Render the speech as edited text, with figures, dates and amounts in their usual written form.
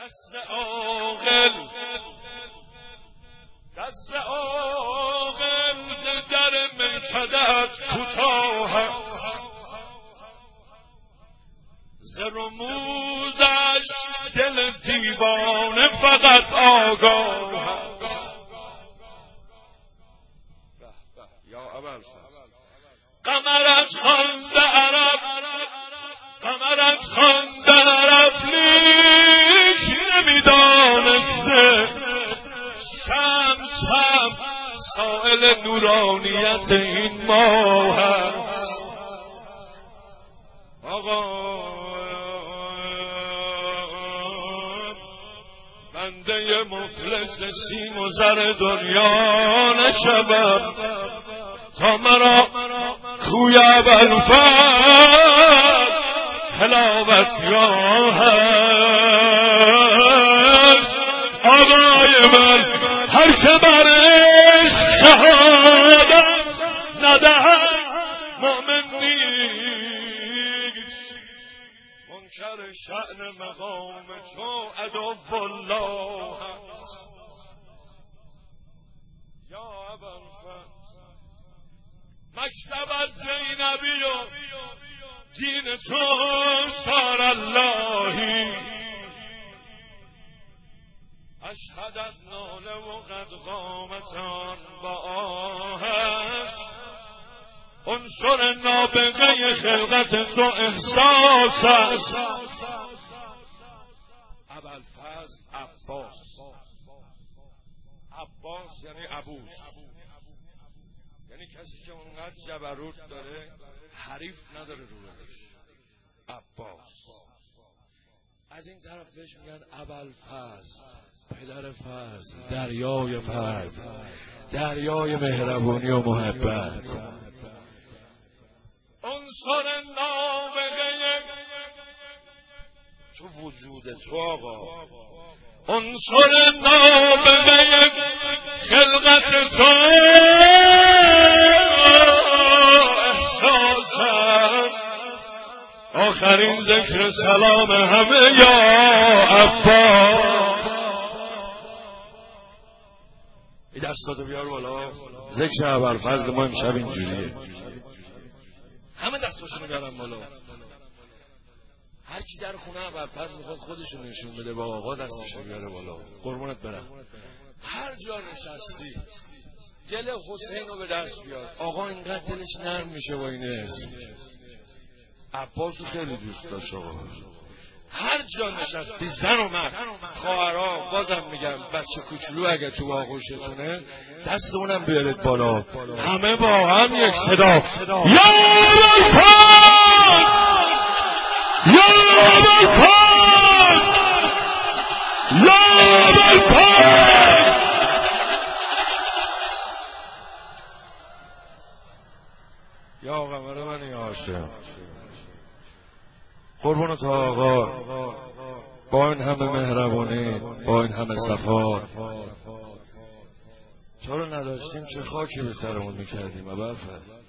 دست عاقل ز در میکدت کوتاه است، ز رموزش دل دیوانه فقط آگاه است. یا ابوالفضل قمرت خواند عرب، قمرت خواند عرب لیک نمیدانسته شمس هم سائل نورانیت این ماه است. آقا بنده مفلس سیم و زر دنیا نشوم تا مرا کوی ابوالفضل حلاوت یاه است. آقای من هر که بر عشق شهادت ندهد مؤمن نیست، منکر شأن مقام تو عدو الله است. یا ابوالفضل مکتبت زینبی و دین تو سار اللهی، اشهدت ناله و قد قامتان با آهش، عنصر نابغه خلقت تو احساس است. ابوالفضل عباس یعنی ابوس، یعنی کسی که اونقدر جبروت داره حریف نداره رو بهش. عباس از این طرف بهش میگن ابوالفضل، پدر فضل، دریای فضل، دریای مهربانی و محبت، عنصر نابغه تو وجود تو آقا، عنصر نابغه خلقت تو احساس است. آخرین ذکر سلام همه یا عباس. این دستاتو بیار بالا. ذکر ابوالفضل ما امشب اینجوریه، همه دستاشونو بیارن بالا. هر کی در خونه ابوالفضل میخواد خودشو نشون بده با آقا دستشو بیاره بالا. قربونت برم. هر جا نشستی دل حسین رو به دست بیار. آقا اینقدر دلش نرم میشه با این اسم. عباسو خیلی دوست داشت آقا. هر جا نشستی زن و مرد، خواهرها، بازم میگم بچه کوچولو اگه تو آغوشتونه دست اونم بیارید بالا، همه با هم یک صدا یا ابوالفضل، یا ابوالفضل، یا ابوالفضل. یا قمر من یا عاشق، قربونت آقا، با این همه مهربانی، با این همه صفا، چرا نداشتیم چه خاکی به سرمون میکردیم ابوالفضل.